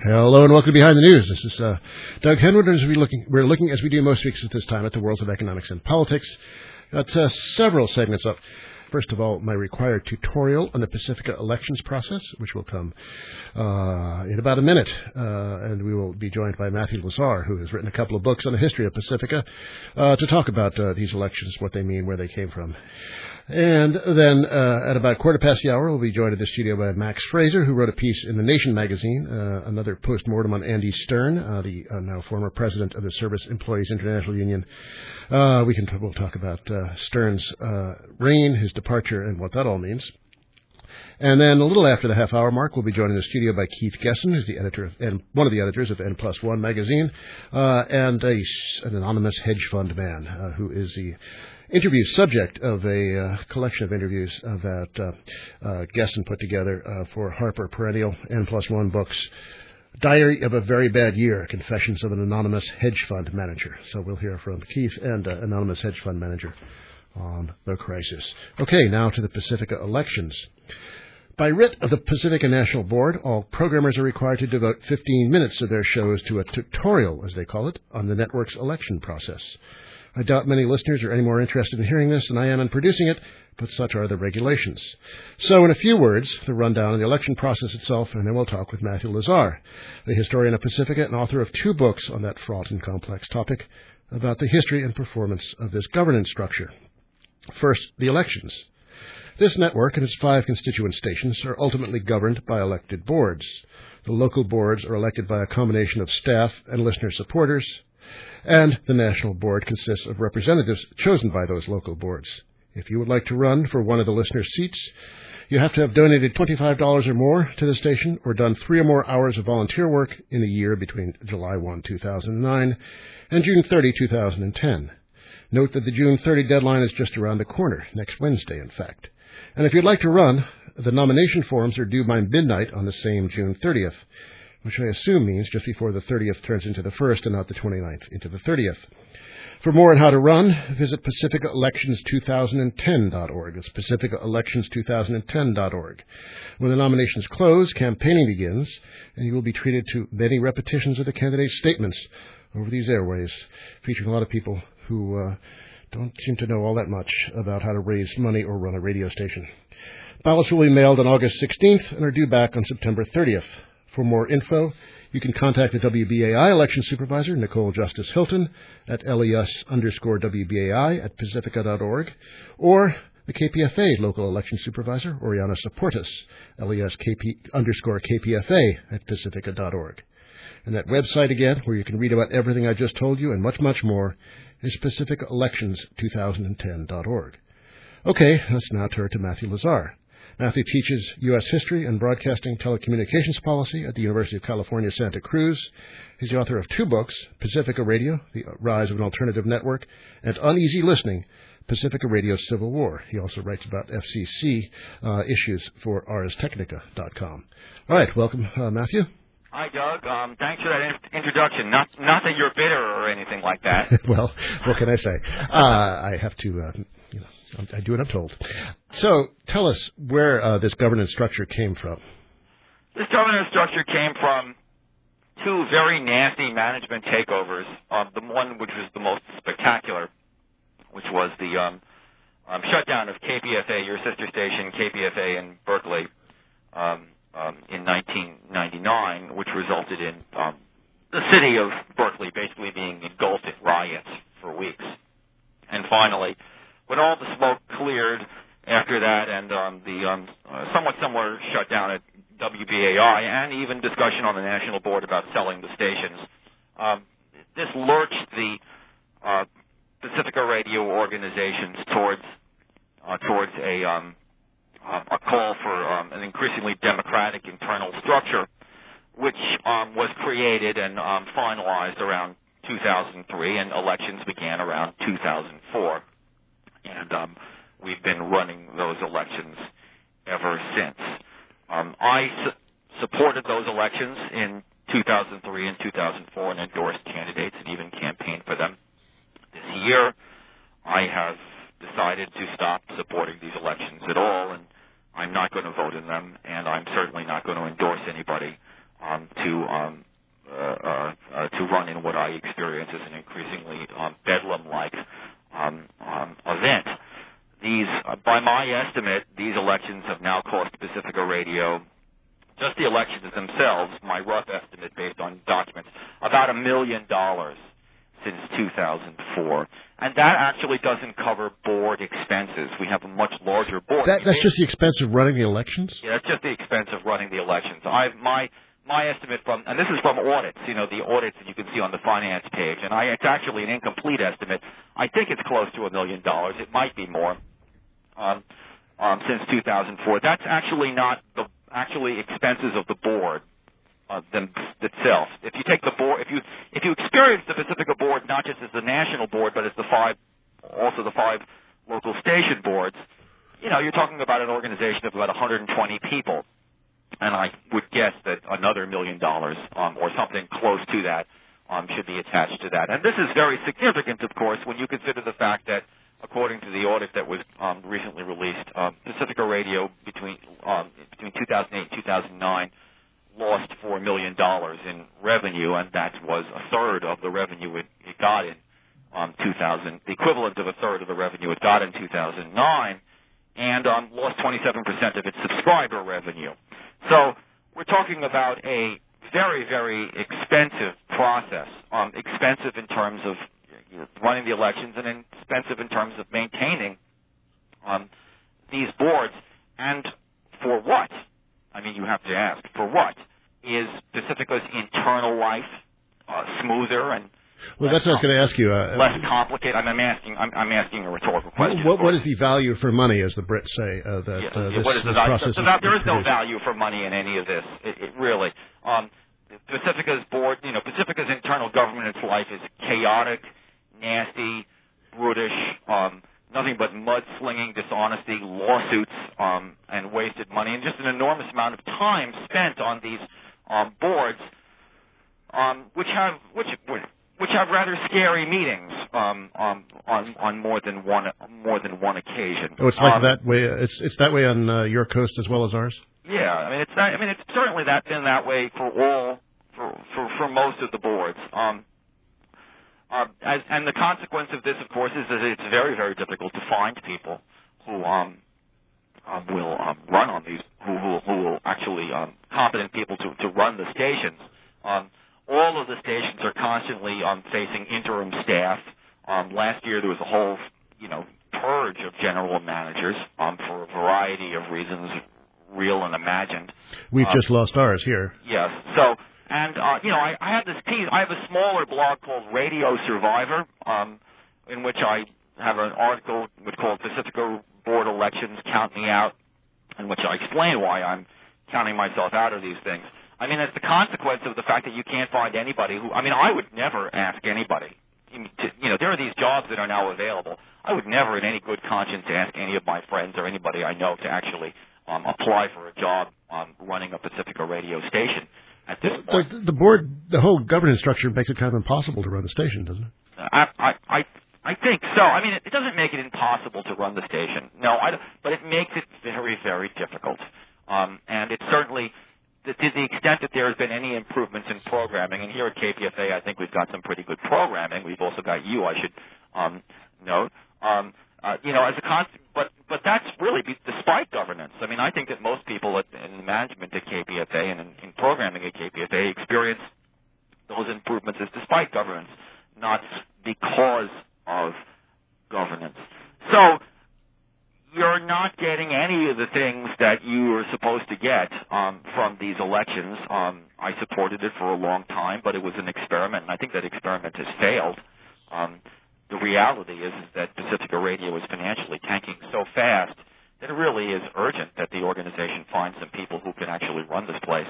Hello and welcome to Behind the News. This is Doug Henwood, and we're looking, as we do most weeks at this time, at the worlds of economics and politics. Got several segments up. First of all, my required tutorial on the Pacifica elections process, which will come in about a minute. And we will be joined by Matthew Lazar, who has written a couple of books on the history of Pacifica, to talk about these elections, what they mean, where they came from. And then at about 1:15 we'll be joined in the studio by Max Fraser, who wrote a piece in The Nation magazine, another post-mortem on Andy Stern, the now former president of the Service Employees International Union. We'll talk about Stern's reign, his departure, and what that all means. And then a little after the half-hour mark, we'll be joined in the studio by Keith Gesson, who's the editor and one of the editors of N+1 magazine, and an anonymous hedge fund man who is the interview subject of a collection of interviews that Gesson put together for Harper Perennial N+1 books. Diary of a Very Bad Year, Confessions of an Anonymous Hedge Fund Manager. So we'll hear from Keith and anonymous hedge fund manager on the crisis. Okay, now to the Pacifica elections. By writ of the Pacifica National Board, all programmers are required to devote 15 minutes of their shows to a tutorial, as they call it, on the network's election process. I doubt many listeners are any more interested in hearing this than I am in producing it, but such are the regulations. So in a few words, the rundown of the election process itself, and then we'll talk with Matthew Lazar, the historian of Pacifica and author of 2 books on that fraught and complex topic about the history and performance of this governance structure. First, the elections. This network and its 5 constituent stations are ultimately governed by elected boards. The local boards are elected by a combination of staff and listener supporters, and the national board consists of representatives chosen by those local boards. If you would like to run for one of the listeners' seats, you have to have donated $25 or more to the station or done 3 or more hours of volunteer work in the year between July 1, 2009 and June 30, 2010. Note that the June 30 deadline is just around the corner, next Wednesday, in fact. And if you'd like to run, the nomination forms are due by midnight on the same June 30th, which I assume means just before the 30th turns into the 1st and not the 29th into the 30th. For more on how to run, visit PacificaElections2010.org. That's PacificaElections2010.org. When the nominations close, campaigning begins, and you will be treated to many repetitions of the candidates' statements over these airways, featuring a lot of people who don't seem to know all that much about how to raise money or run a radio station. Ballots will be mailed on August 16th and are due back on September 30th. For more info, you can contact the WBAI election supervisor, Nicole Justice Hilton, at LES_WBAI@pacifica.org, or the KPFA local election supervisor, Oriana Saportas, LES_KPFA@pacifica.org. And that website again, where you can read about everything I just told you and much, much more, is PacificaElections2010.org. Okay, let's now turn to Matthew Lazar. Matthew teaches U.S. history and broadcasting telecommunications policy at the University of California, Santa Cruz. He's the author of 2 books, Pacifica Radio, The Rise of an Alternative Network, and Uneasy Listening, Pacifica Radio's Civil War. He also writes about FCC issues for ArsTechnica.com. All right, welcome, Matthew. Hi, Doug. Thanks for that introduction. Not that you're bitter or anything like that. Well, what can I say? I have to, I do what I'm told. So tell us where this governance structure came from. This governance structure came from 2 very nasty management takeovers. The one which was the most spectacular, which was the shutdown of KPFA, your sister station, KPFA in Berkeley, in 1999, which resulted in the city of Berkeley basically being engulfed in riots for weeks. And finally, when all the smoke cleared after that and the somewhat similar shutdown at WBAI and even discussion on the National Board about selling the stations, this lurched the Pacifica Radio organizations towards a call for an increasingly democratic internal structure, which was created and finalized around 2003, and elections began around 2004. And we've been running those elections ever since. I supported those elections in 2003 and 2004 and endorsed candidates and even campaigned for them. This year, I have decided to stop supporting these elections at all, and I'm not going to vote in them, and I'm certainly not going to endorse anybody to run in what I experience as an increasingly bedlam-like event. These, by my estimate, these elections have now cost Pacifica Radio, just the elections themselves, my rough estimate based on documents, about $1 million since 2004. And that actually doesn't cover board expenses. We have a much larger board. That's just the expense of running the elections? Yeah, that's just the expense of running the elections. My estimate and this is from audits, the audits that you can see on the finance page, and it's actually an incomplete estimate. I think it's close to $1 million. It might be more since 2004. That's actually not the expenses of the board itself. If you take the board, if you experience the Pacifica board not just as the national board, but as the five local station boards, you're talking about an organization of about 120 people. And I would guess that another $1 million or something close to that should be attached to that. And this is very significant, of course, when you consider the fact that, according to the audit that was recently released, Pacifica Radio between 2008 and 2009 lost $4 million in revenue, and that was a third of the revenue it got in 2000, the equivalent of a third of the revenue it got in 2009, and lost 27% of its subscriber revenue. So we're talking about a very, very expensive process, expensive in terms of running the elections and expensive in terms of maintaining these boards. And for what? I mean, you have to ask, for what? Is Pacifica's internal life smoother and well, that's what I was going to ask you. Less complicated. I'm asking a rhetorical question. What is the value for money, as the Brits say? What is the value? There is no value for money in any of this. Really, Pacifica's board, Pacifica's internal governance life is chaotic, nasty, brutish, nothing but mudslinging, dishonesty, lawsuits, and wasted money, and just an enormous amount of time spent on these boards, which have rather scary meetings on more than one occasion. Oh, it's like that way. It's that way on your coast as well as ours. Yeah, it's certainly been that way for most of the boards. And the consequence of this, of course, is that it's very, very difficult to find people who will run on these, who will actually competent people to run the stations. All of the stations are constantly facing interim staff. Last year there was a whole, purge of general managers for a variety of reasons, real and imagined. We've just lost ours here. Yes. So, and I have this piece. I have a smaller blog called Radio Survivor, in which I have an article called Pacifica Board Elections Count Me Out, in which I explain why I'm counting myself out of these things. I mean, it's the consequence of the fact that you can't find anybody who, I would never ask anybody. There are these jobs that are now available. I would never in any good conscience ask any of my friends or anybody I know to actually apply for a job running a Pacifica radio station at this point. The board, the whole governance structure makes it kind of impossible to run the station, doesn't it? I think so. It doesn't make it impossible to run the station. No, but it makes it very, very difficult. And it's certainly, to the extent that there has been any improvements in programming, and here at KPFA I think we've got some pretty good programming. We've also got you, I should note. As a constant, but that's really despite governance. I think that most people in management at KPFA and in programming at KPFA experience those improvements as despite governance, not because of governance. So you're not getting any of the things that you were supposed to get from these elections. I supported it for a long time, but it was an experiment, and I think that experiment has failed. The reality is that Pacifica Radio is financially tanking so fast that it really is urgent that the organization find some people who can actually run this place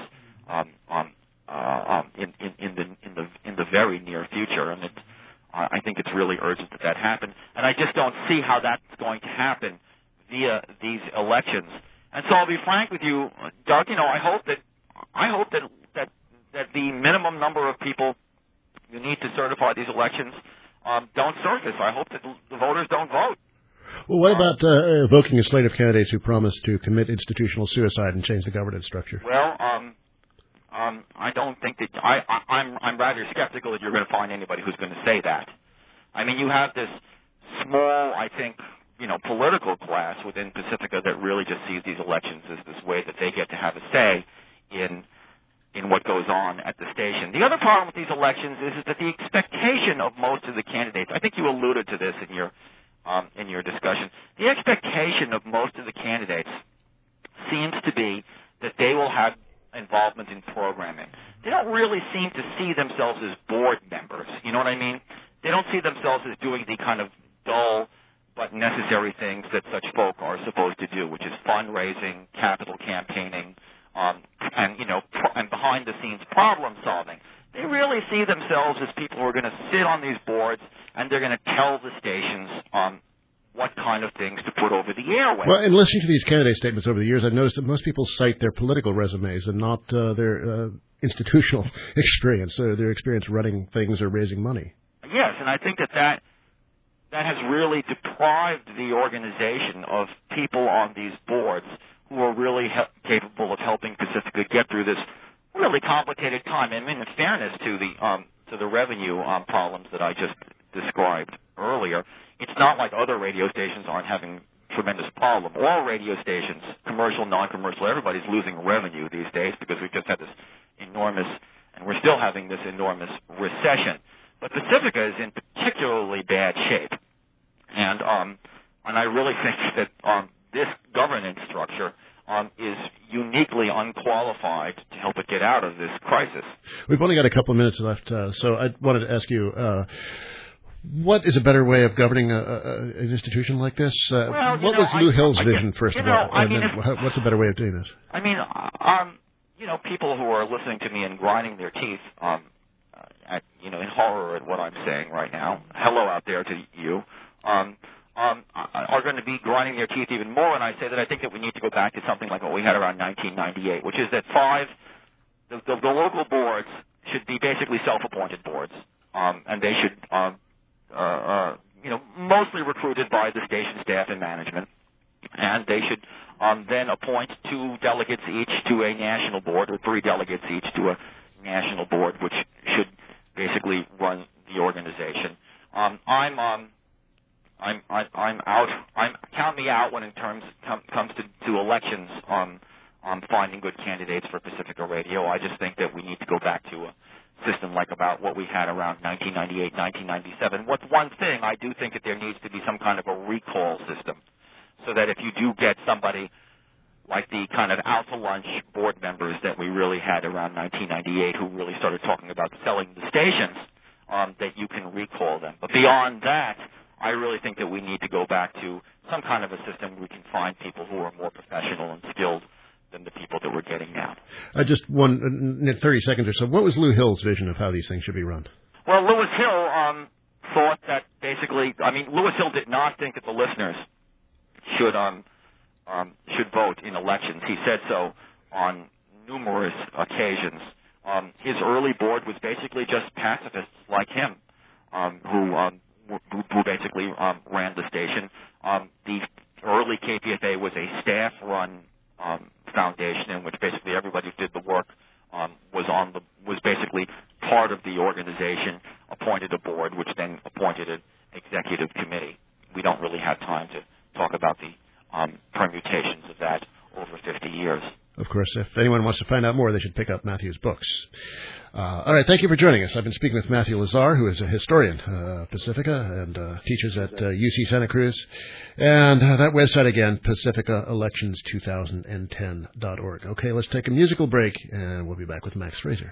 in the very near future, and I think it's really urgent that happen. And I just don't see how that's going to happen via these elections. And so I'll be frank with you, Doug. I hope that the minimum number of people you need to certify these elections don't surface. I hope that the voters don't vote. Well, what about evoking a slate of candidates who promise to commit institutional suicide and change the governance structure? Well, I don't think that I'm rather skeptical that you're going to find anybody who's going to say that. I mean, you have this small, I think, political class within Pacifica that really just sees these elections as this way that they get to have a say in what goes on at the station. The other problem with these elections is that the expectation of most of the candidates, I think you alluded to this in your discussion, the expectation of most of the candidates seems to be that they will have involvement in programming. They don't really seem to see themselves as board members. You know what I mean? They don't see themselves as doing the kind of dull but necessary things that such folk are supposed to do, which is fundraising, capital campaigning, and behind-the-scenes problem-solving. They really see themselves as people who are going to sit on these boards and they're going to tell the stations what kind of things to put over the airwaves. Well, in listening to these candidate statements over the years, I've noticed that most people cite their political resumes and not their institutional experience, their experience running things or raising money. Yes, and I think that has really deprived the organization of people on these boards who are really capable of helping Pacifica get through this really complicated time. I mean, in fairness to the revenue problems that I just described earlier, it's not like other radio stations aren't having tremendous problem. All radio stations, commercial, non-commercial, everybody's losing revenue these days because we've just had this enormous, and we're still having this enormous recession. But Pacifica is in particularly bad shape, and I really think that this governance structure is uniquely unqualified to help it get out of this crisis. We've only got a couple of minutes left, so I wanted to ask you, what is a better way of governing an institution like this? What was Lou Hill's vision, first of all? What's a better way of doing this? I mean, people who are listening to me and grinding their teeth, in horror at what I'm saying right now, hello out there to you, are going to be grinding their teeth even more when I say that I think that we need to go back to something like what we had around 1998, which is that the local boards should be basically self-appointed boards, and they should, mostly recruited by the station staff and management, and they should then appoint 2 delegates each to a national board, or 3 delegates each to a national board, which should basically run the organization. I'm out. Count me out when it comes to elections on finding good candidates for Pacifica Radio. I just think that we need to go back to a system like about what we had around 1998, 1997. What's one thing, I do think that there needs to be some kind of a recall system, so that if you do get somebody like the kind of out-to-lunch board members that we really had around 1998 who really started talking about selling the stations, that you can recall them. But beyond that, I really think that we need to go back to some kind of a system where we can find people who are more professional and skilled than the people that we're getting now. Just in 30 seconds or so, what was Lou Hill's vision of how these things should be run? Well, Louis Hill thought that basically, Louis Hill did not think that the listeners should vote in elections. He said so on numerous occasions. His early board was basically just pacifists like him, who basically ran the station. The early KPFA was a staff-run foundation in which basically everybody who did the work was basically part of the organization, appointed a board, which then appointed an executive committee. We don't really have time to talk about the permutations of that over 50 years. Of course, if anyone wants to find out more, they should pick up Matthew's books. All right, thank you for joining us. I've been speaking with Matthew Lazar, who is a historian, Pacifica, and teaches at UC Santa Cruz. And that website again, PacificaElections2010.org. Okay, let's take a musical break, and we'll be back with Max Fraser.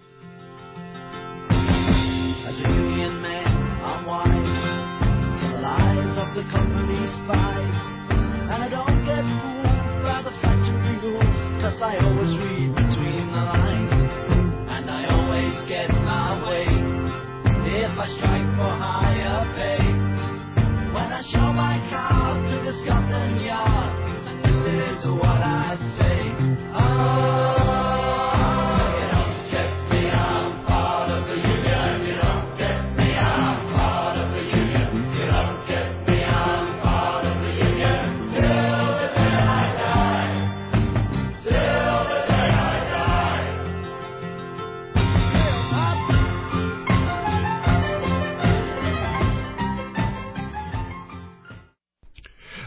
As a union man, I'm wise to the lies of the company spies, and I don't get fooled by the factory rules, 'cause I always read between the lines, and I always get my way if I strike for higher pay. When I show my card to the Scotland Yard, and this is what I say: oh, you don't get me, I'm part of the union. You don't get me, I'm part of the union. You don't get me, I'm part of the union. Till the day I die, till the day I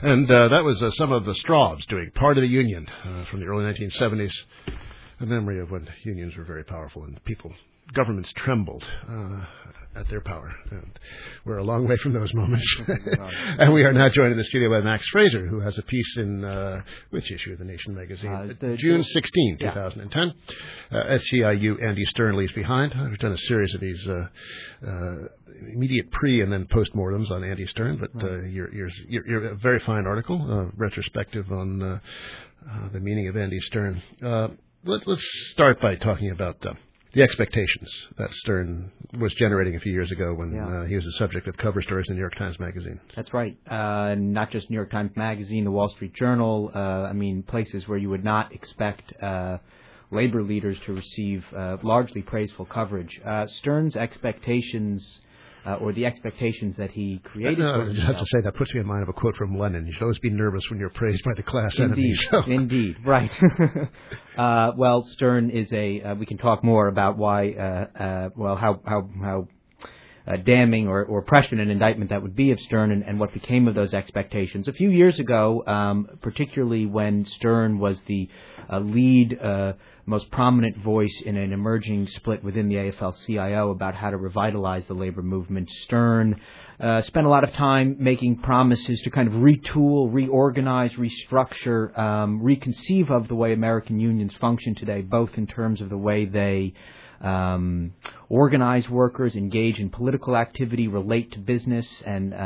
And that was some of the Straubs doing Part of the Union from the early 1970s, a memory of when unions were very powerful and governments trembled at their power. And we're a long way from those moments. And we are now joined in the studio by Max Fraser, who has a piece in which issue of The Nation magazine? June 16, 2010. SEIU Andy Stern leaves behind. We've done a series of these immediate pre- and then post-mortems on Andy Stern, but you're a very fine article, retrospective on the meaning of Andy Stern. Let's start by talking about the expectations that Stern was generating a few years ago when he was the subject of cover stories in the New York Times Magazine. That's right. Not just New York Times Magazine, the Wall Street Journal, places where you would not expect labor leaders to receive largely praiseful coverage. Stern's expectations, or the expectations that he created. I just have to say, that puts me in mind of a quote from Lenin. You should always be nervous when you're praised by the class enemy. Indeed, right. Well, Stern is we can talk more about why, how damning or prescient an indictment that would be of Stern and what became of those expectations. A few years ago, particularly when Stern was the lead, most prominent voice in an emerging split within the AFL-CIO about how to revitalize the labor movement, Stern spent a lot of time making promises to kind of retool, reorganize, restructure, reconceive of the way American unions function today, both in terms of the way they organize workers, engage in political activity, relate to business, and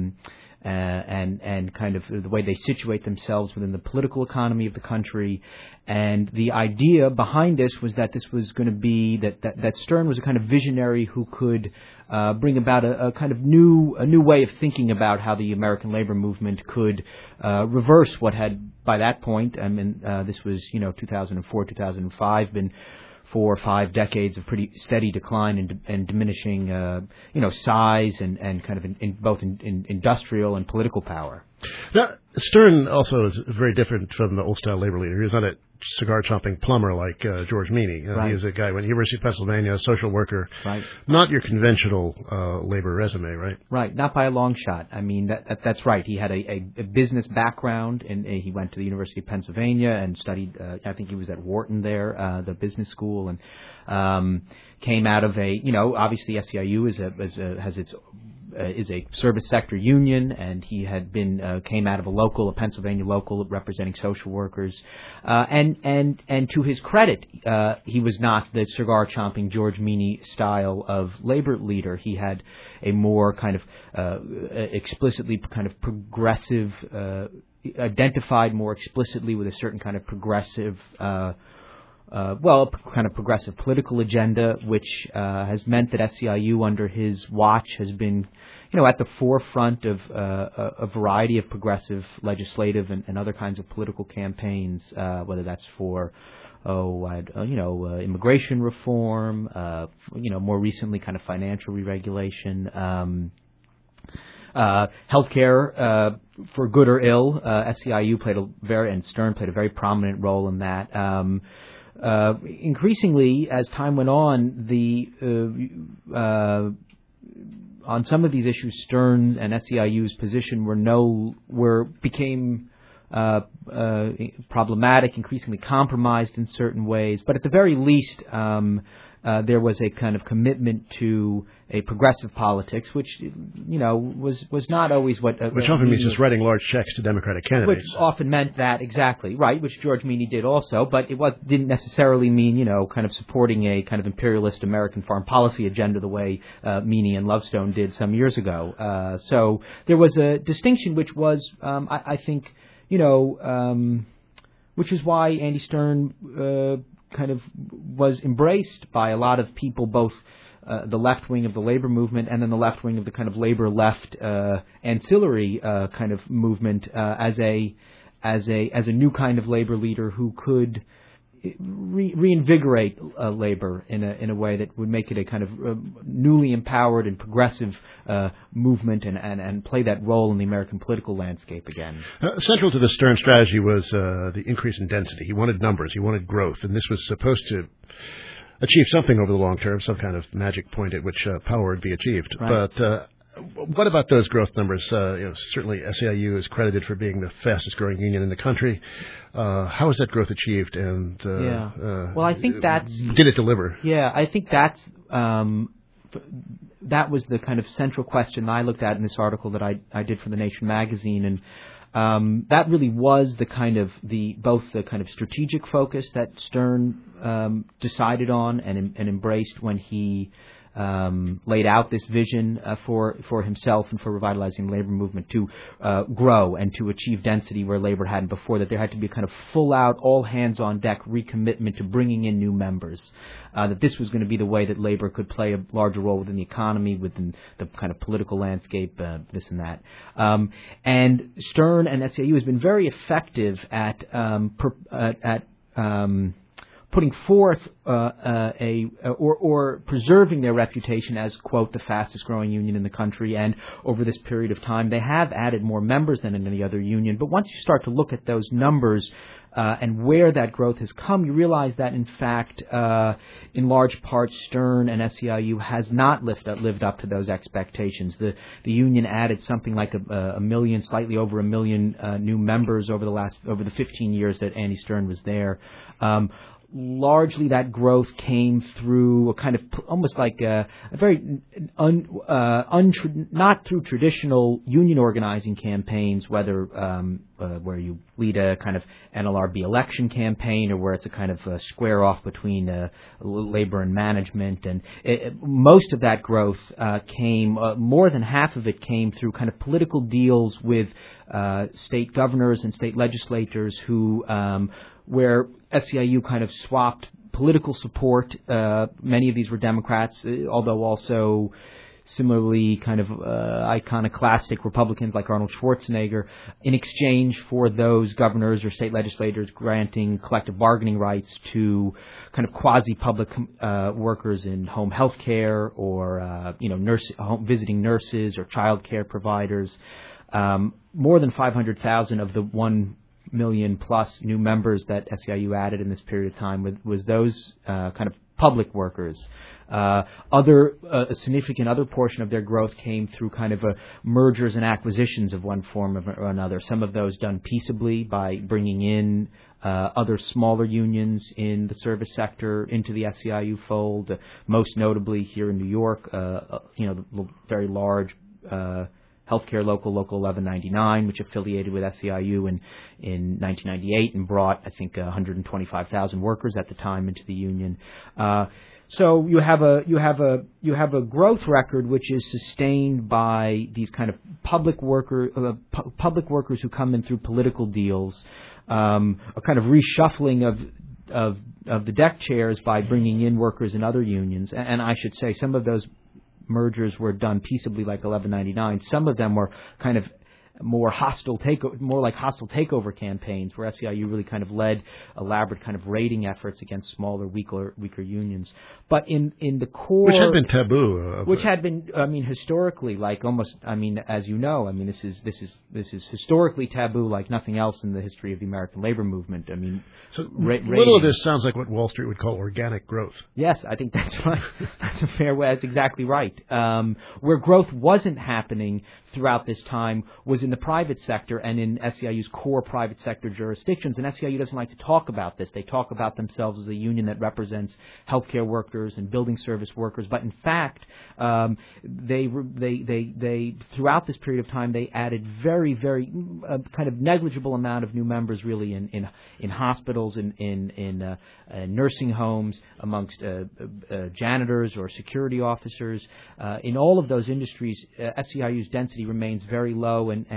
kind of the way they situate themselves within the political economy of the country. And the idea behind this was that this was going to be that Stern was a kind of visionary who could bring about a kind of new way of thinking about how the American labor movement could reverse what had by that point, this was 2004, 2005, been 4 or 5 decades of pretty steady decline and diminishing, size and kind of both in industrial and political power. Now, Stern also is very different from the old-style labor leader. He's not a cigar-chomping plumber like George Meany. He is a guy went to the University of Pennsylvania, a social worker. Right. Not your conventional labor resume, right? Right, not by a long shot. I mean, that's right. He had a business background, and he went to the University of Pennsylvania and studied, I think he was at Wharton there, the business school, and came out of obviously SEIU is a service sector union, and he had came out of a Pennsylvania local representing social workers, and to his credit, he was not the cigar chomping George Meany style of labor leader. He had a more kind of explicitly kind of progressive, identified more explicitly with a certain kind of progressive. Progressive political agenda, which has meant that SEIU under his watch has been, at the forefront of a variety of progressive legislative and other kinds of political campaigns, whether that's for immigration reform, more recently kind of financial re-regulation, healthcare, for good or ill. SEIU and Stern played a very prominent role in that. Increasingly, as time went on, on some of these issues, Stern's and SEIU's position became problematic, increasingly compromised in certain ways. But at the very least, there was a kind of commitment to a progressive politics, which was not always what. Which often means just writing large checks to Democratic candidates. Which often meant that, exactly right, which George Meany did also, but it didn't necessarily mean kind of supporting a kind of imperialist American foreign policy agenda the way Meany and Lovestone did some years ago. So there was a distinction, which was, I think, which is why Andy Stern kind of was embraced by a lot of people, both the left wing of the labor movement and then the left wing of the kind of labor left ancillary kind of movement as a new kind of labor leader who could reinvigorate labor in a way that would make it a kind of newly empowered and progressive movement and play that role in the American political landscape again. Central to the Stern strategy was the increase in density. He wanted numbers. He wanted growth. And this was supposed to achieve something over the long term, some kind of magic point at which power would be achieved. Right. But What about those growth numbers? Certainly SEIU is credited for being the fastest growing union in the country. How was that growth achieved? And well, I think did it deliver? Yeah, I think that was the kind of central question I looked at in this article that I did for The Nation magazine, and that really was both the kind of strategic focus that Stern decided on and embraced when he laid out this vision for himself and for revitalizing the labor movement to grow and to achieve density where labor hadn't before, that there had to be a kind of full-out, all-hands-on-deck recommitment to bringing in new members, that this was going to be the way that labor could play a larger role within the economy, within the kind of political landscape, this and that. And Stern and SEIU has been very effective at putting forth or preserving their reputation as, quote, the fastest growing union in the country. And over this period of time, they have added more members than in any other union. But once you start to look at those numbers and where that growth has come, you realize that, in fact, in large part, Stern and SEIU has not lived up to those expectations. The union added something like a million, slightly over a million new members over the 15 years that Andy Stern was there. Largely, that growth came through a kind of almost like a very not through traditional union organizing campaigns, whether where you lead a kind of NLRB election campaign or where it's a kind of a square off between labor and management. And most of that growth came, more than half of it came through kind of political deals with state governors and state legislators who where SEIU kind of swapped political support. Many of these were Democrats, although also similarly kind of iconoclastic Republicans like Arnold Schwarzenegger, in exchange for those governors or state legislators granting collective bargaining rights to kind of quasi-public workers in home health care or visiting nurses or child care providers. More than 500,000 of the 1 million plus new members that SEIU added in this period of time was those kind of public workers. A significant other portion of their growth came through kind of mergers and acquisitions of one form or another. Some of those done peaceably by bringing in other smaller unions in the service sector into the SEIU fold. Most notably here in New York, the very large healthcare local 1199, which affiliated with SEIU in 1998 and brought, I think, 125,000 workers at the time into the union. So you have a growth record which is sustained by these kind of public workers who come in through political deals, a kind of reshuffling of the deck chairs by bringing in workers in other unions. And I should say some of those mergers were done peaceably, like 1199. Some of them were kind of more like hostile takeover campaigns, where SEIU really kind of led elaborate kind of raiding efforts against smaller, weaker unions. But in the core, which had been taboo, historically, like almost, as you know, this is historically taboo, like nothing else in the history of the American labor movement. So little of this sounds like what Wall Street would call organic growth. Yes, I think that's right. That's a fair way. That's exactly right. Where growth wasn't happening throughout this time was in the private sector and in SEIU's core private sector jurisdictions. And SEIU doesn't like to talk about this. They talk about themselves as a union that represents healthcare workers and building service workers. But in fact, they throughout this period of time, they added very, very kind of negligible amount of new members, really, in hospitals, in nursing homes, amongst janitors or security officers. In all of those industries, SEIU's density remains very low, and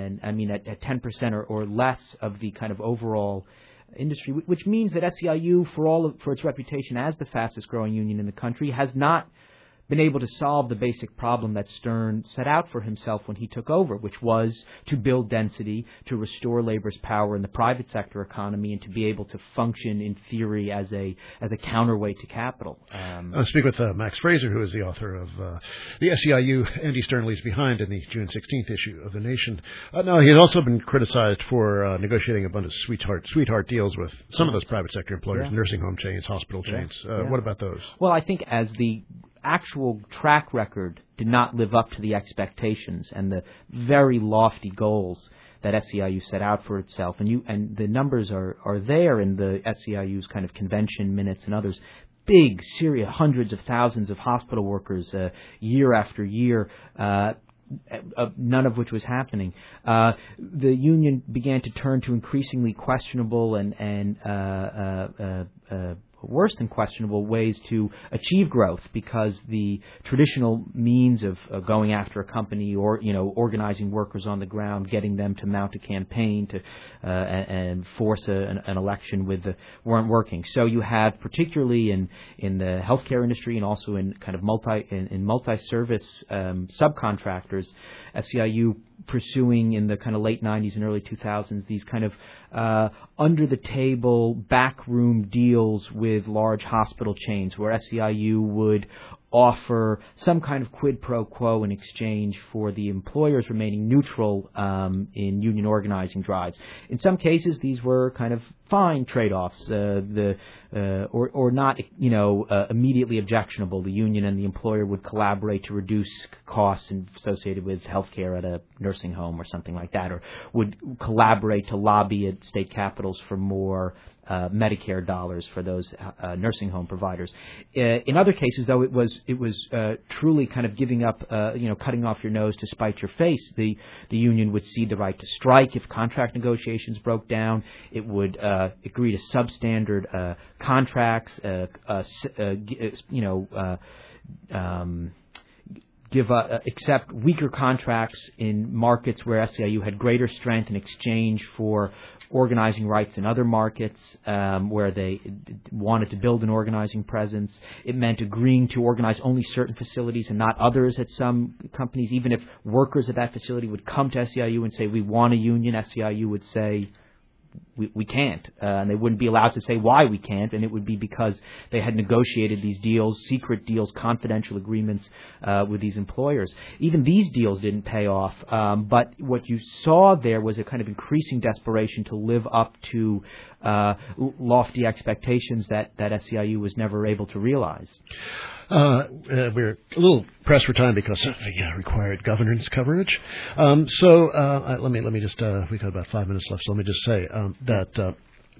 at 10% or less of the kind of overall industry, which means that SEIU, for its reputation as the fastest growing union in the country, has not been able to solve the basic problem that Stern set out for himself when he took over, which was to build density, to restore labor's power in the private sector economy, and to be able to function in theory as a counterweight to capital. I'll speak with Max Fraser, who is the author of the SEIU Andy Stern Leaves Behind in the June 16th issue of The Nation. Now, he has also been criticized for negotiating a bunch of sweetheart deals with some of those private sector employers, nursing home chains, hospital chains. What about those? Well, I think as the actual track record did not live up to the expectations and the very lofty goals that SEIU set out for itself. And the numbers are there in the SEIU's kind of convention minutes and others. Big, serious, hundreds of thousands of hospital workers year after year, none of which was happening. The union began to turn to increasingly questionable and worse than questionable ways to achieve growth, because the traditional means of going after a company or organizing workers on the ground, getting them to mount a campaign to and force an election weren't working. So you have, particularly in the healthcare industry and also in kind of multi-service subcontractors, SEIU pursuing in the kind of late 90s and early 2000s these kind of under-the-table, backroom deals with large hospital chains where SEIU would offer some kind of quid pro quo in exchange for the employers remaining neutral in union organizing drives. In some cases, these were kind of fine trade-offs, or not, immediately objectionable. The union and the employer would collaborate to reduce costs associated with healthcare at a nursing home or something like that, or would collaborate to lobby at state capitals for more Medicare dollars for those nursing home providers. In other cases, though, it was truly kind of giving up, cutting off your nose to spite your face. The union would cede the right to strike if contract negotiations broke down. It would agree to substandard contracts, accept weaker contracts in markets where SEIU had greater strength in exchange for organizing rights in other markets where they wanted to build an organizing presence. It meant agreeing to organize only certain facilities and not others at some companies. Even if workers at that facility would come to SEIU and say, we want a union, SEIU would say, we can't, and they wouldn't be allowed to say why we can't, and it would be because they had negotiated these deals, secret deals, confidential agreements with these employers. Even these deals didn't pay off, but what you saw there was a kind of increasing desperation to live up to lofty expectations that SEIU was never able to realize. We're a little pressed for time because of the required governance coverage. Let me just, we got about 5 minutes left, so let me just say that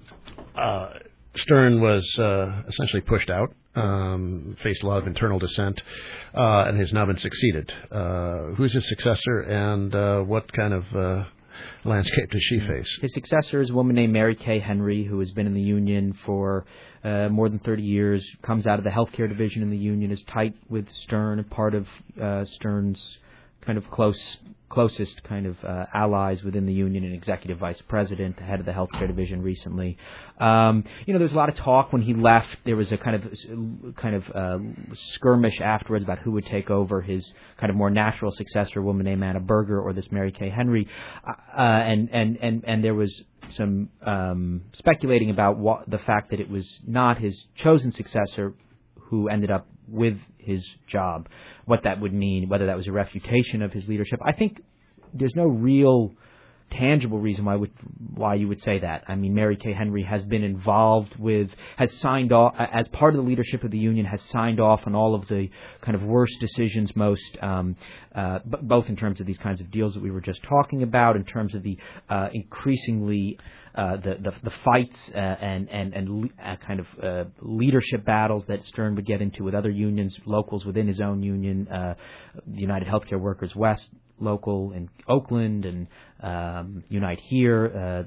Stern was essentially pushed out, faced a lot of internal dissent, and has now been succeeded. Who's his successor, and what kind of landscape does she face? His successor is a woman named Mary Kay Henry, who has been in the union for more than 30 years, comes out of the healthcare division in the union, is tight with Stern, a part of Stern's kind of closest kind of allies within the union, and executive vice president, the head of the healthcare division recently. There's a lot of talk when he left. There was a kind of skirmish afterwards about who would take over his kind of more natural successor, a woman named Anna Berger or this Mary Kay Henry, and there was some speculating about the fact that it was not his chosen successor who ended up with his job, what that would mean, whether that was a refutation of his leadership. I think there's no real tangible reason why you would say that. I mean, Mary Kay Henry has been involved with, has signed off, as part of the leadership of the union, has signed off on all of the kind of worst decisions, both in terms of these kinds of deals that we were just talking about, in terms of the increasingly the fights and kind of leadership battles that Stern would get into with other unions, locals within his own union, the United Healthcare Workers West local in Oakland and Unite Here.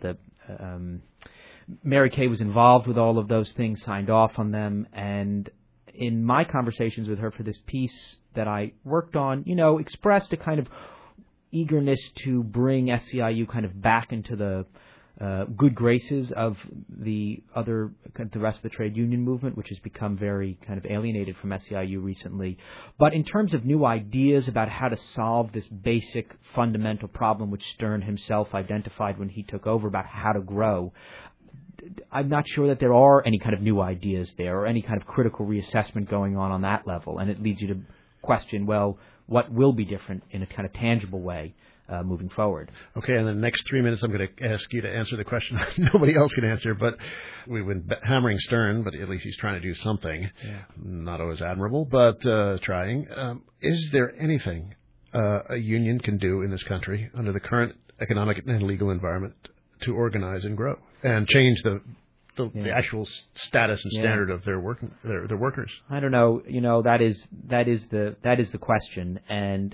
Mary Kay was involved with all of those things, signed off on them, and in my conversations with her for this piece that I worked on, expressed a kind of eagerness to bring SEIU kind of back into the good graces of the rest of the trade union movement, which has become very kind of alienated from SEIU recently. But in terms of new ideas about how to solve this basic fundamental problem, which Stern himself identified when he took over, about how to grow, I'm not sure that there are any kind of new ideas there or any kind of critical reassessment going on that level. And it leads you to question, well, what will be different in a kind of tangible way moving forward. Okay, in the next 3 minutes, I'm going to ask you to answer the question nobody else can answer, but we've been hammering Stern, but at least he's trying to do something. Yeah. Not always admirable, but trying. Is there anything a union can do in this country under the current economic and legal environment to organize and grow and change the actual status and standard of their workers? I don't know. That is the question, and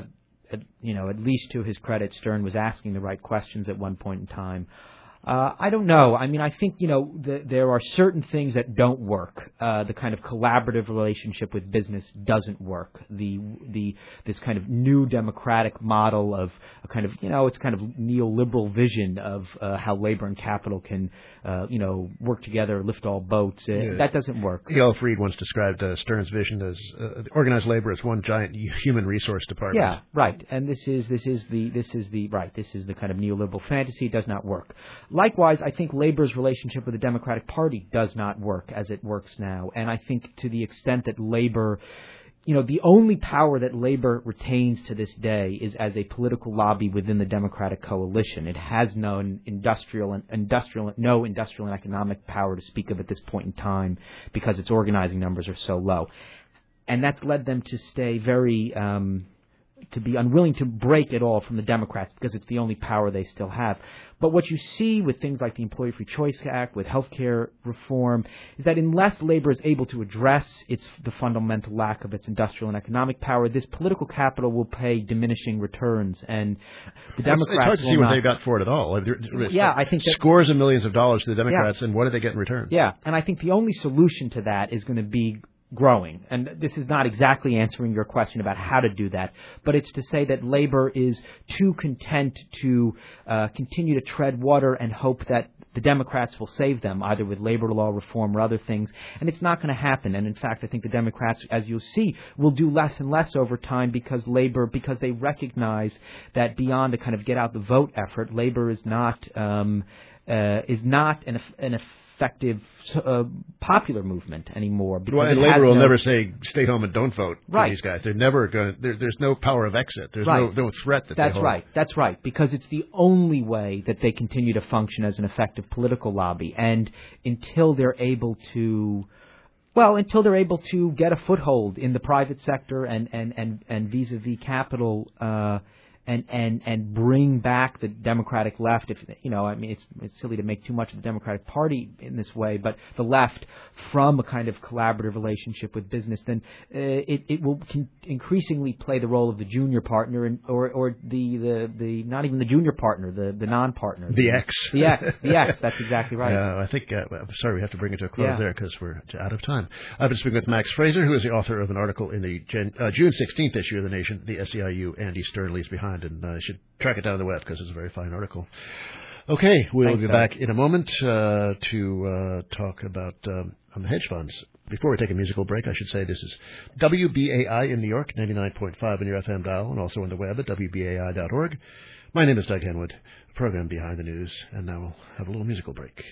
at least to his credit, Stern was asking the right questions at one point in time. I don't know. I mean, I think, there are certain things that don't work. The kind of collaborative relationship with business doesn't work. This kind of new democratic model of a kind of, it's kind of neoliberal vision of how labor and capital can, work together, lift all boats. That doesn't work. E.L. Fried once described Stern's vision as organized labor as one giant human resource department. Yeah, right. And this is the kind of neoliberal fantasy. It does not work. Likewise, I think labor's relationship with the Democratic Party does not work as it works now. And I think to the extent that labor, the only power that labor retains to this day is as a political lobby within the Democratic coalition. It has no industrial and economic power to speak of at this point in time because its organizing numbers are so low. And that's led them to stay very to be unwilling to break it all from the Democrats because it's the only power they still have. But what you see with things like the Employee Free Choice Act, with health care reform, is that unless labor is able to address the fundamental lack of its industrial and economic power, this political capital will pay diminishing returns. And the Democrats it's hard to see what they got for it at all. I think scores of millions of dollars to the Democrats, and what do they get in return? Yeah, and I think the only solution to that is going to be growing. And this is not exactly answering your question about how to do that, but it's to say that labor is too content to continue to tread water and hope that the Democrats will save them, either with labor law reform or other things. And it's not going to happen. And in fact, I think the Democrats, as you'll see, will do less and less over time because they recognize that beyond a kind of get out the vote effort, labor is not an effective popular movement anymore. Well, and labor will never say stay home and don't vote for these guys. They're never going. There's no power of exit. There's no threat that That's they hold. right. That's right. Because it's the only way that they continue to function as an effective political lobby. And until they're able to get a foothold in the private sector and vis-a-vis capital. And bring back the Democratic left. It's silly to make too much of the Democratic Party in this way, but the left from a kind of collaborative relationship with business, then it will increasingly play the role of the junior partner or the not even the junior partner, the non-partner, the X. The X. That's exactly right. I think. I'm sorry, we have to bring it to a close there because we're out of time. I've been speaking with Max Fraser, who is the author of an article in the June 16th issue of The Nation, "The SEIU Andy Stern Leaves Behind." And I should track it down on the web because it's a very fine article. Okay, we'll be back in a moment to talk about the hedge funds. Before we take a musical break, I should say this is WBAI in New York, 99.5 on your FM dial, and also on the web at WBAI.org. My name is Doug Henwood, program Behind the News, and now we'll have a little musical break.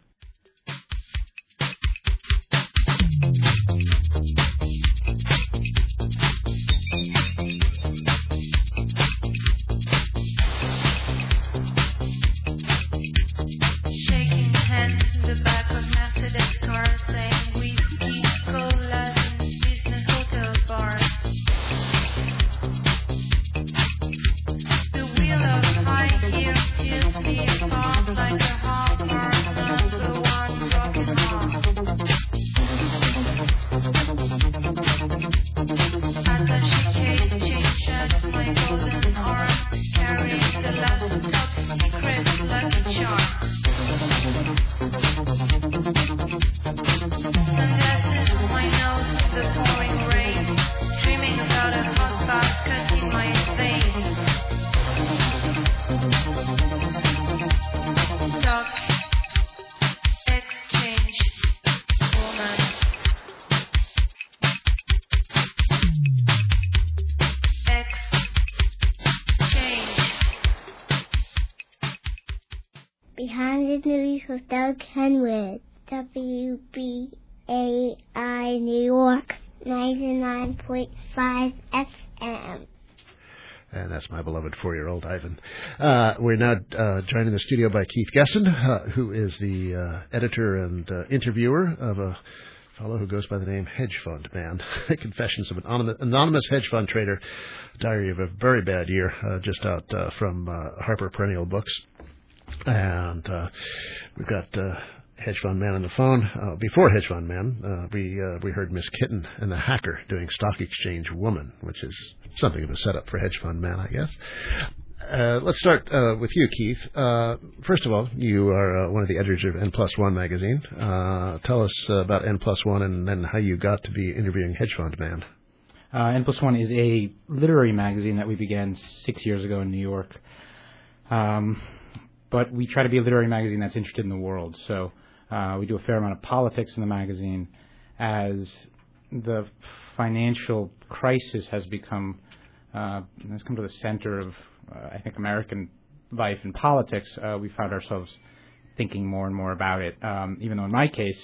Behind the News with Doug Henwood, WBAI New York, 99.5 FM. And that's my beloved 4-year-old Ivan. We're now joined in the studio by Keith Gesson, who is the editor and interviewer of a fellow who goes by the name Hedge Fund Man. Confessions of an anonymous hedge fund trader, Diary of a Very Bad Year, just out from Harper Perennial Books. And we've got Hedge Fund Man on the phone. Before Hedge Fund Man, we heard Miss Kitten and the Hacker doing Stock Exchange Woman, which is something of a setup for Hedge Fund Man, I guess. Let's start with you, Keith. First of all, you are one of the editors of N+1 magazine. Tell us about N+1 and then how you got to be interviewing Hedge Fund Man. N+1 is a literary magazine that we began 6 years ago in New York. But we try to be a literary magazine that's interested in the world. So we do a fair amount of politics in the magazine. As the financial crisis has come to the center of, I think, American life and politics, we found ourselves thinking more and more about it. Even though in my case,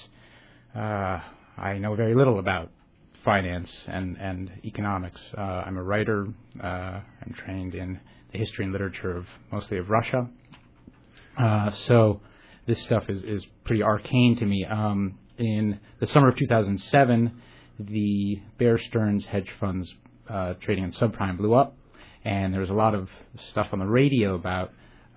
I know very little about finance and economics. I'm a writer. I'm trained in the history and literature mostly of Russia. So this stuff is pretty arcane to me. In the summer of 2007, the Bear Stearns hedge funds trading in subprime blew up, and there was a lot of stuff on the radio about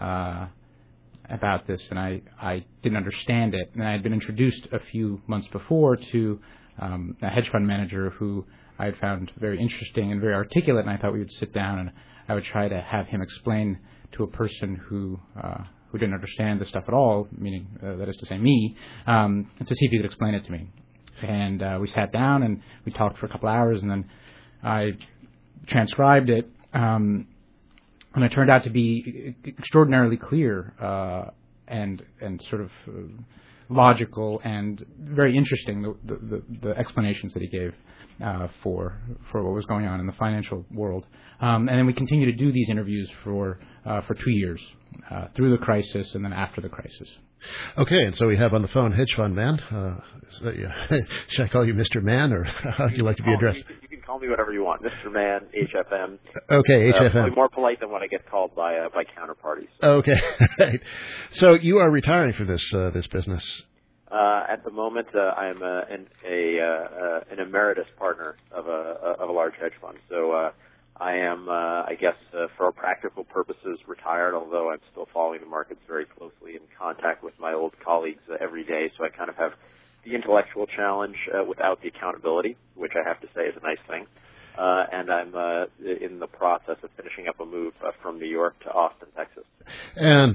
this, and I didn't understand it. And I had been introduced a few months before to a hedge fund manager who I had found very interesting and very articulate, and I thought we would sit down and I would try to have him explain to a person who didn't understand the stuff at all, meaning, that is to say me, to see if he could explain it to me. And we sat down and we talked for a couple hours, and then I transcribed it, and it turned out to be extraordinarily clear and sort of logical and very interesting, the explanations that he gave for what was going on in the financial world. And then we continue to do these interviews for 2 years, through the crisis and then after the crisis. Okay, and so we have on the phone Hedge Fund Man. Should I call you Mr. Man, or how would you like to be addressed? You can call me whatever you want, Mr. Man, HFM. Okay, HFM. Probably more polite than when I get called by counterparties. Okay, right. So you are retiring from this business. At the moment, I am an emeritus partner of a large hedge fund. So I am, I guess, for all practical purposes, retired. Although I'm still following the markets very closely, in contact with my old colleagues every day. So I kind of have the intellectual challenge without the accountability, which I have to say is a nice thing. And I'm in the process of finishing up a move from New York to Austin, Texas. And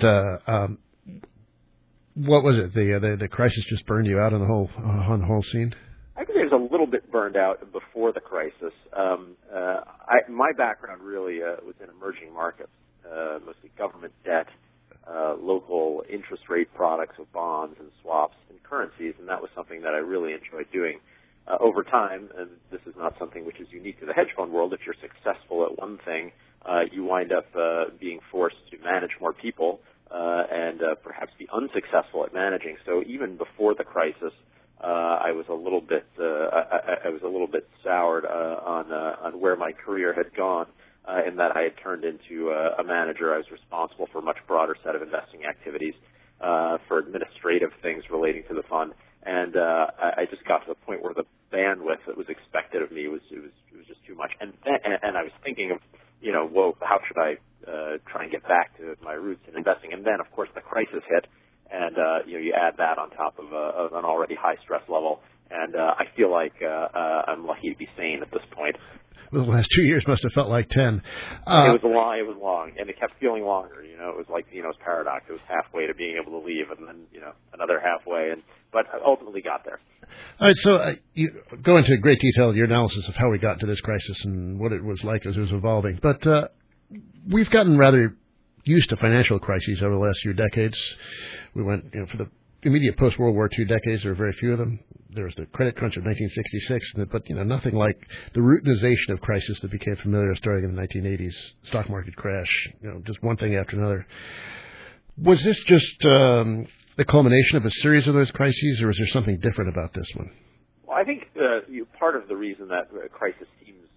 what was it? The crisis just burned you out on the whole scene? I think I was a little bit burned out before the crisis. My background really was in emerging markets, mostly government debt, local interest rate products of bonds and swaps and currencies, and that was something that I really enjoyed doing. Over time, and this is not something which is unique to the hedge fund world, if you're successful at one thing, you wind up being forced to manage more people and perhaps be unsuccessful at managing. So even before the crisis, I was a little bit soured on where my career had gone, in that I had turned into a manager. I was responsible for a much broader set of investing activities, for administrative things relating to the fund, and I just got to the point where the bandwidth that was expected of me was just too much, and I was thinking of, how should I try and get back to my roots in investing? And then, of course, the crisis hit, and you add that on top of an already high stress level, and I feel like I'm lucky to be sane at this point. Well, the last 2 years must have felt like 10. It was long, and it kept feeling longer. It was like Zeno's paradox. It was halfway to being able to leave, and then another halfway, but I ultimately got there. All right, so you go into great detail your analysis of how we got into this crisis and what it was like as it was evolving. But we've gotten rather used to financial crises over the last few decades. We went, for the immediate post-World War II decades, there were very few of them. There was the credit crunch of 1966, but nothing like the routinization of crisis that became familiar starting in the 1980s. Stock market crash, just one thing after another. Was this just the culmination of a series of those crises, or is there something different about this one? Well, I think part of the reason that crisis seems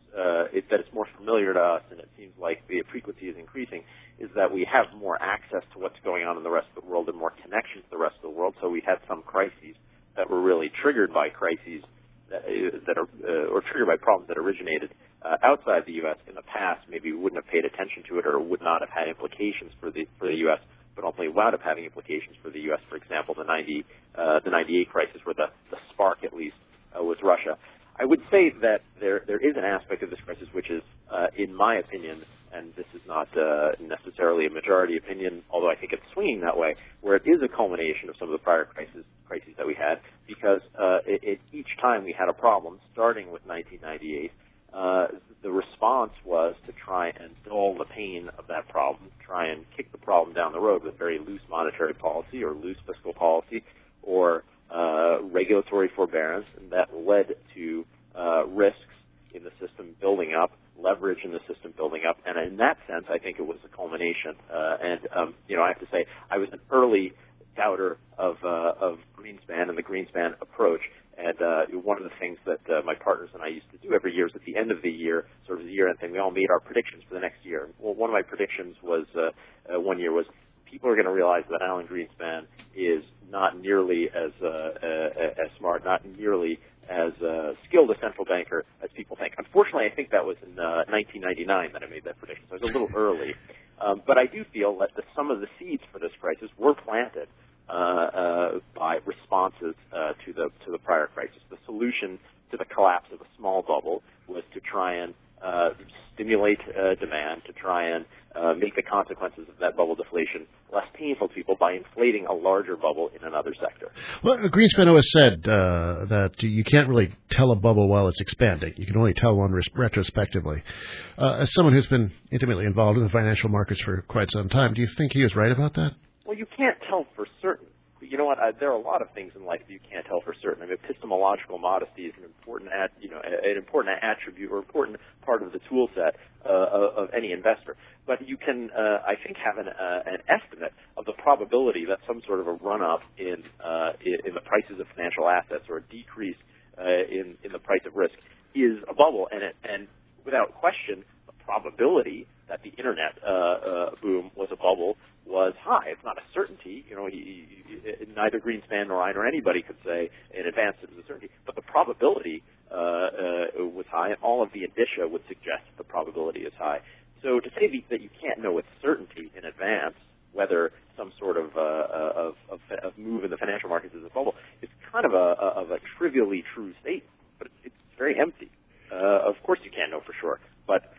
that it's more familiar to us, and it seems like the frequency is increasing, is that we have more access to what's going on in the rest of the world and more connection to the rest of the world. So we had some crises that were really triggered by crises that are or triggered by problems that originated outside the U.S. in the past. Maybe we wouldn't have paid attention to it or would not have had implications for the U.S., but ultimately wound up having implications for the U.S. For example, the 98 crisis, where the spark at least was Russia. I would say that there is an aspect of this crisis which is, in my opinion, and this is not necessarily a majority opinion, although I think it's swinging that way, where it is a culmination of some of the prior crises that we had, because each time we had a problem, starting with 1998, the response was to try and dull the pain of that problem, try and kick the problem down the road with very loose monetary policy or loose fiscal policy or regulatory forbearance, and that led to risks in the system building up, leverage in the system building up, and in that sense, I think it was a culmination. I have to say, I was an early doubter of Greenspan and the Greenspan approach. And one of the things that my partners and I used to do every year is at the end of the year, sort of the year-end thing, we all made our predictions for the next year. Well, one of my predictions was one year was people are going to realize that Alan Greenspan is not nearly as smart, not nearly as skilled a central banker as people think. Unfortunately, I think that was in 1999 that I made that prediction, so I was a little early. But I do feel that some of the seeds for this crisis were planted by responses to the prior crisis. The solution to the collapse of a small bubble was to try and stimulate demand, to try and make the consequences of that bubble deflation less painful to people by inflating a larger bubble in another sector. Well, Greenspan always said that you can't really tell a bubble while it's expanding. You can only tell one retrospectively. As someone who's been intimately involved in the financial markets for quite some time, do you think he was right about that? Well, you can't tell for certain. You know what? There are a lot of things in life that you can't tell for certain. I mean, epistemological modesty is an important attribute or important part of the tool set of any investor. But you can, I think, have an estimate of the probability that some sort of a run-up in the prices of financial assets or a decrease in the price of risk is a bubble, and without question, the probability that the internet boom was a bubble was high. It's not a certainty. Neither Greenspan nor I nor anybody could say in advance it was a certainty. But the probability was high, and all of the indicia would suggest the probability is high. So to say that you can't know with certainty in advance whether some sort of move in the financial markets is a bubble is kind of a trivially true statement, but it's very empty. Of course, you can't know for sure, but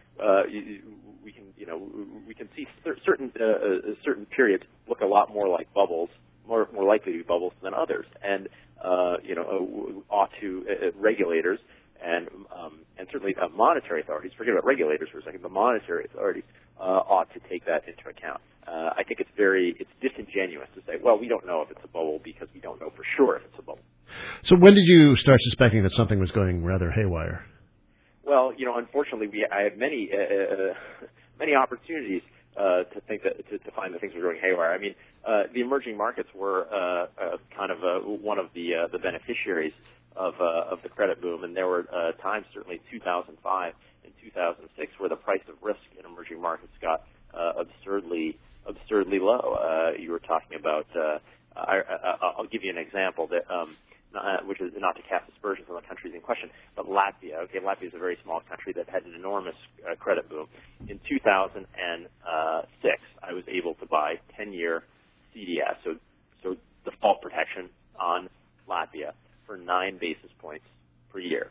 we can see certain periods look a lot more like bubbles, more likely to be bubbles than others, and ought to regulators and certainly monetary authorities. Forget about regulators for a second. The monetary authorities ought to take that into account. I think it's disingenuous to say, well, we don't know if it's a bubble because we don't know for sure if it's a bubble. So when did you start suspecting that something was going rather haywire? Well, unfortunately, I had many opportunities to think that to find that things were going haywire. I mean, the emerging markets were kind of one of the beneficiaries of the credit boom, and there were times, certainly 2005 and 2006, where the price of risk in emerging markets got absurdly low. You were talking about. I'll give you an example that. Which is not to cast aspersions on the countries in question, but Latvia. Okay, Latvia is a very small country that had an enormous credit boom. In 2006, I was able to buy 10-year CDS, so default protection on Latvia for 9 basis points per year.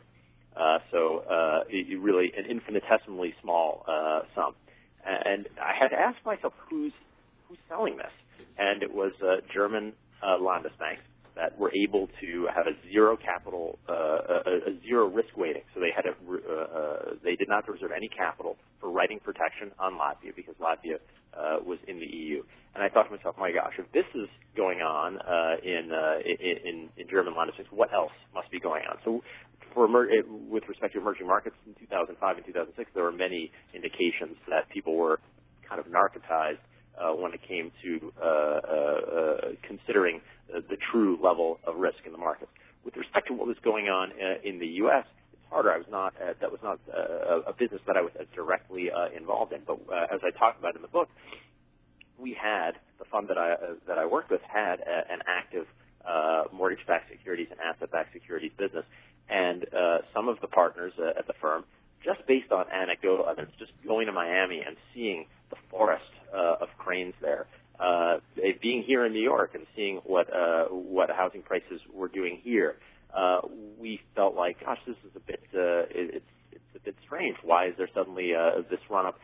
Really an infinitesimally small sum. And I had to ask myself, who's selling this? And it was German Landesbank that were able to have a zero capital, a zero risk weighting. So they did not reserve any capital for writing protection on Latvia because Latvia was in the EU. And I thought to myself, my gosh, if this is going on in German Landesbanks, what else must be going on? So with respect to emerging markets in 2005 and 2006, there were many indications that people were kind of narcotized when it came to considering the true level of risk in the market. With respect to what was going on in the U.S., it's harder. That was not a business that I was directly involved in. But as I talk about in the book, we had the fund that I worked with had an active mortgage-backed securities and asset-backed securities business, and some of the partners at the firm, just based on anecdotal evidence, just going to Miami and seeing the forest of cranes there, being here in New York and seeing what housing prices were doing here, we felt like, gosh, this is a bit it's a bit strange. Why is there suddenly this run up?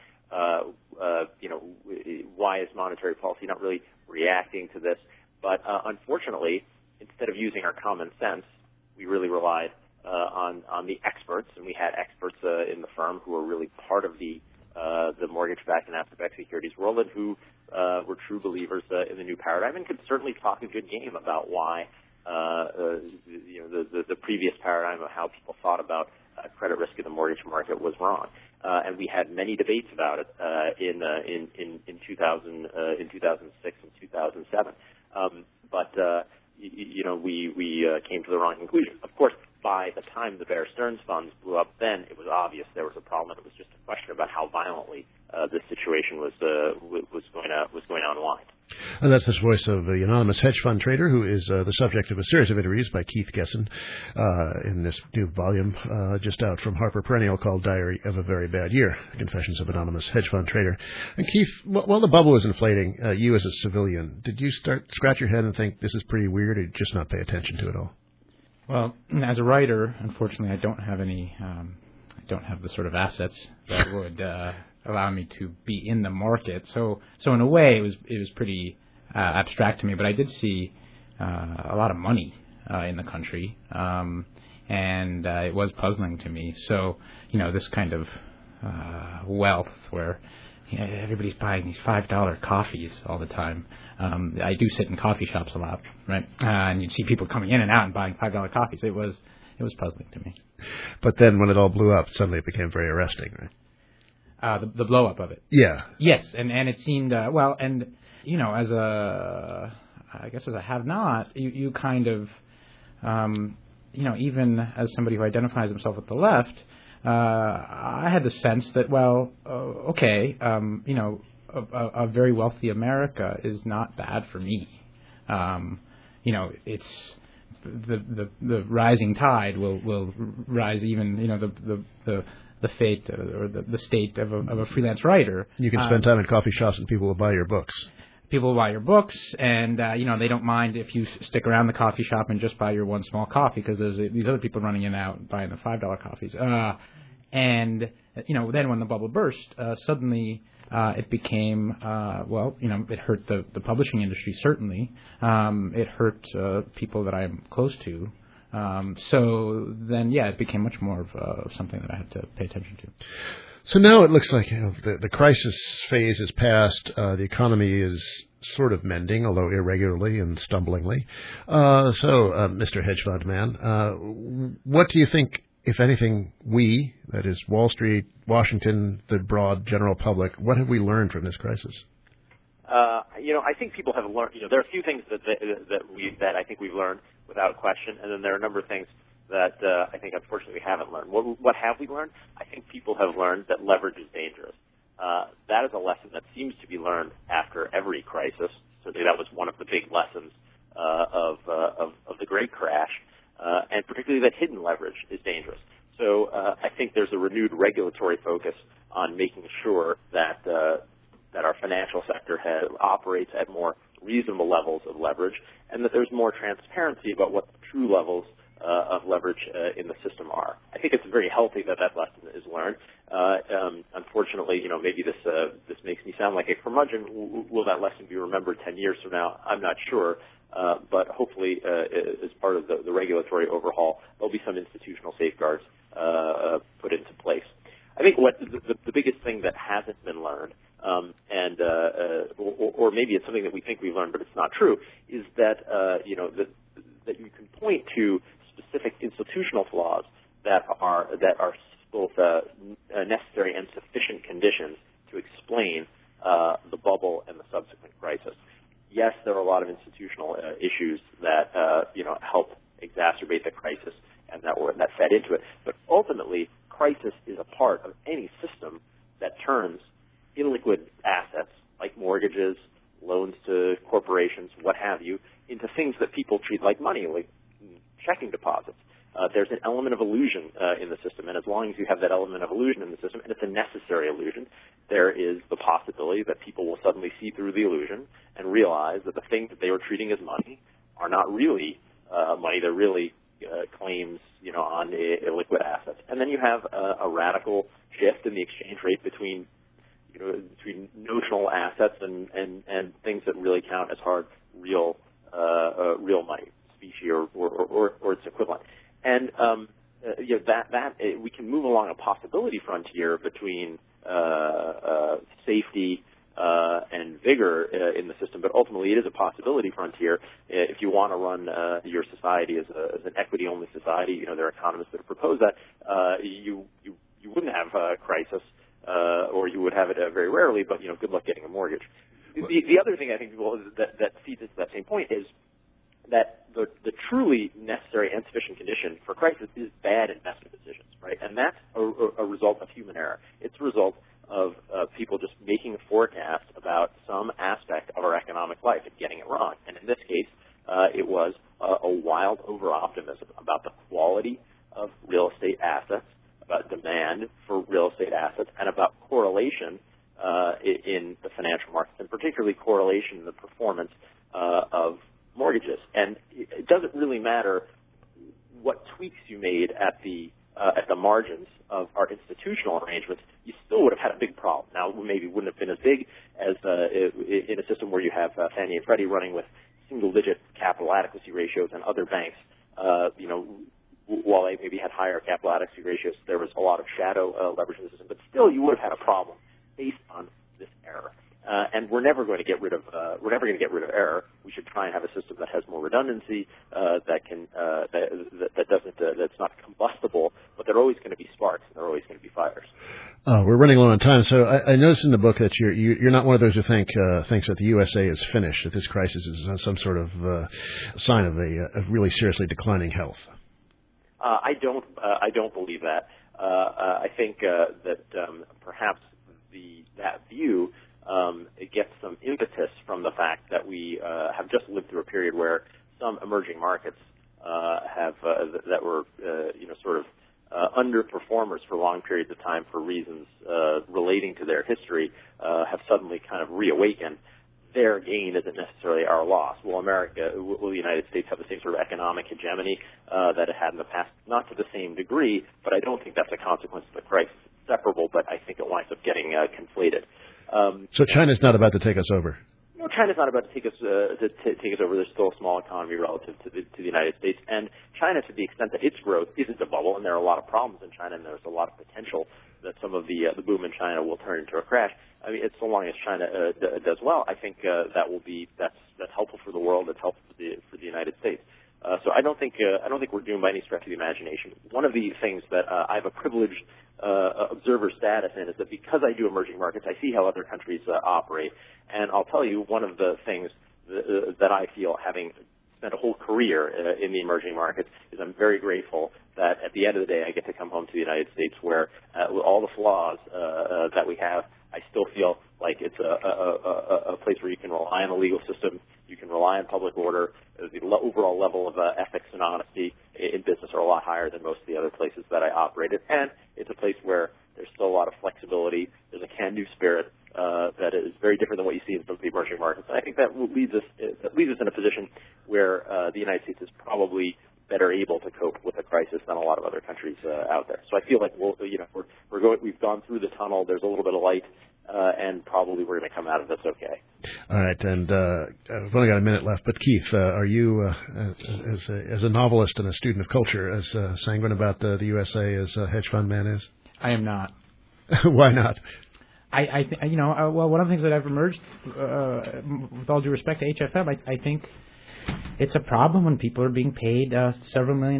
Why is monetary policy not really reacting to this? But unfortunately, instead of using our common sense, we really relied on the experts, and we had experts in the firm who were really part of the mortgage-backed and asset-backed securities world, and who were true believers in the new paradigm, and could certainly talk a good game about why the previous paradigm of how people thought about credit risk in the mortgage market was wrong. And we had many debates about it in 2006 and 2007. We came to the wrong conclusion. Of course, by the time the Bear Stearns funds blew up, then it was obvious there was a problem, and it was just a question about how violently this situation was going to unwind. And that's the voice of the anonymous hedge fund trader, who is the subject of a series of interviews by Keith Gesson in this new volume just out from Harper Perennial called Diary of a Very Bad Year, Confessions of Anonymous Hedge Fund Trader. And Keith, while the bubble was inflating, you as a civilian, did you scratch your head and think this is pretty weird, or just not pay attention to it all? Well, as a writer, unfortunately, I don't have the sort of assets that would allow me to be in the market. So in a way, it was pretty abstract to me. But I did see a lot of money in the country, and it was puzzling to me. So this kind of wealth where everybody's buying these $5 coffees all the time. I do sit in coffee shops a lot, right? And you'd see people coming in and out and buying $5 coffees. It was puzzling to me. But then when it all blew up, suddenly it became very arresting, right? The blow up of it. Yeah. Yes, and it seemed as a have-not, you kind of even as somebody who identifies himself with the left, I had the sense that a very wealthy America is not bad for me. It's the rising tide will rise even the fate or the state of a freelance writer. You can spend time in coffee shops and people will buy your books. People will buy your books, and they don't mind if you stick around the coffee shop and just buy your one small coffee, because there's these other people running in and out buying the $5 coffees. And then when the bubble burst, suddenly it became it hurt the publishing industry, certainly. It hurt people that I'm close to. So then, it became much more of something that I had to pay attention to. So now it looks like the crisis phase is past. The economy is sort of mending, although irregularly and stumblingly. Mr. Hedge Fund Man, what do you think, if anything, that is Wall Street, Washington, the broad general public, what have we learned from this crisis? I think people have learned. There are a few things that I think we've learned without question, and then there are a number of things that I think, unfortunately, we haven't learned. What have we learned? I think people have learned that leverage is dangerous. That is a lesson that seems to be learned after every crisis. Certainly, that was one of the big lessons of the Great Crash, and particularly that hidden leverage is dangerous. So I think there's a renewed regulatory focus on making sure that our financial sector operates at more reasonable levels of leverage, and that there's more transparency about what the true levels of leverage in the system are. I think it's very healthy that lesson is learned. Unfortunately, maybe this makes me sound like a curmudgeon. Will that lesson be remembered 10 years from now? I'm not sure. But hopefully, as part of the regulatory overhaul, there'll be some institutional safeguards put into place. I think what the biggest thing that hasn't been learned, or maybe it's something that we think we've learned, but it's not true, is that that you can point to specific institutional flaws that are both necessary and sufficient conditions to explain the bubble and the subsequent crisis. Yes, there are a lot of institutional issues that help exacerbate the crisis and that fed into it. But ultimately, crisis is a part of any system that turns illiquid assets like mortgages, loans to corporations, what have you, into things that people treat like money, like checking deposits. There's an element of illusion in the system, and as long as you have that element of illusion in the system, and it's a necessary illusion, there is the possibility that people will suddenly see through the illusion and realize that the things that they were treating as money are not really money. They're really claims, on illiquid assets. And then you have a radical shift in the exchange rate between notional assets and things that really count as hard real money, specie or its equivalent. And we can move along a possibility frontier between safety and vigor in the system, but ultimately it is a possibility frontier. If you want to run your society as an equity-only society, there are economists that have proposed that you wouldn't have a crisis, or you would have it very rarely. But good luck getting a mortgage. The other thing I think that feeds into that same point is that the truly necessary and sufficient condition for crisis is bad investment decisions, right? And that's a result of human error. It's a result of people just making a forecast about some aspect of our economic life and getting it wrong. And in this case, it was a wild over-optimism about the quality of real estate assets, about demand for real estate assets, and about correlation in the financial markets, and particularly correlation in the performance of mortgages. And it doesn't really matter what tweaks you made at the margins of our institutional arrangements, you still would have had a big problem. Now, maybe wouldn't have been as big as in a system where you have Fannie and Freddie running with single-digit capital adequacy ratios, and other banks, while they maybe had higher capital adequacy ratios, there was a lot of shadow leverage in the system. But still, you would have had a problem based on this error. And we're never going to get rid of error. We should try and have a system that has more redundancy, that's not combustible, but there are always going to be sparks and there are always going to be fires. We're running low on time, so I noticed in the book that you're not one of those who thinks that the USA is finished, that this crisis is some sort of sign of a really seriously declining health. I don't believe that. I think that perhaps that view. It gets some impetus from the fact that we have just lived through a period where some emerging markets that were sort of underperformers for long periods of time for reasons relating to their history have suddenly kind of reawakened. Their gain isn't necessarily our loss. Will the United States have the same sort of economic hegemony that it had in the past? Not to the same degree, but I don't think that's a consequence of the crisis. It's separable, but I think it winds up getting conflated. So China's not about to take us over? No, China's not about to take us over. There's still a small economy relative to the United States, and China, to the extent that its growth isn't a bubble, and there are a lot of problems in China, and there's a lot of potential that some of the boom in China will turn into a crash. I mean, it's so long as China does well, I think that's helpful for the world. It's helpful for the United States. So I don't think we're doomed by any stretch of the imagination. One of the things that I have a privileged observer status in is that because I do emerging markets, I see how other countries operate. And I'll tell you, one of the things that I feel, having spent a whole career in the emerging markets, is I'm very grateful that at the end of the day I get to come home to the United States where, with all the flaws that we have, I still feel like it's a place where you can rely on the legal system, you can rely on public order. The overall level of ethics and honesty in business are a lot higher than most of the other places that I operated. And it's a place where there's still a lot of flexibility. There's a can-do spirit that is very different than what you see in some of the emerging markets. And I think that leaves us in a position where the United States is probably better able to cope with a crisis than a lot of other countries out there. So I feel like we've gone through the tunnel. There's a little bit of light, and probably we're going to come out of this okay. All right, and I've only got a minute left. But Keith, are you, as a novelist and a student of culture, as sanguine about the USA as a hedge fund man is? I am not. Why not? Well, one of the things that I've emerged, with all due respect to HFM, I think it's a problem when people are being paid several $1 million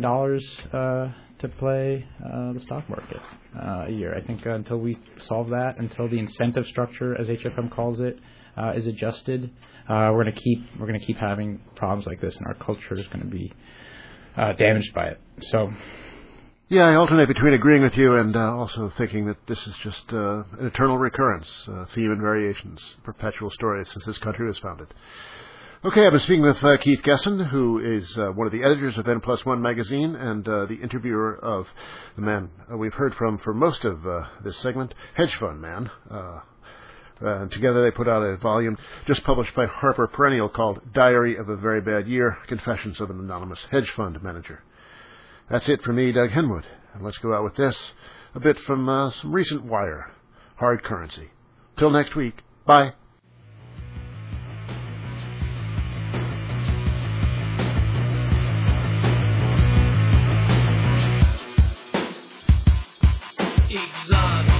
to play the stock market a year. I think until we solve that, until the incentive structure, as HFM calls it, is adjusted, we're going to keep having problems like this, and our culture is going to be damaged by it. So Yeah, I alternate between agreeing with you and also thinking that this is just an eternal recurrence, theme and variations, perpetual story since this country was founded. Okay, I've been speaking with Keith Gesson, who is one of the editors of N+1 magazine and the interviewer of the man we've heard from for most of this segment, Hedge Fund Man. And together they put out a volume just published by Harper Perennial called Diary of a Very Bad Year, Confessions of an Anonymous Hedge Fund Manager. That's it for me, Doug Henwood. And let's go out with this, a bit from some recent wire, Hard Currency. Till next week, bye. Exotic.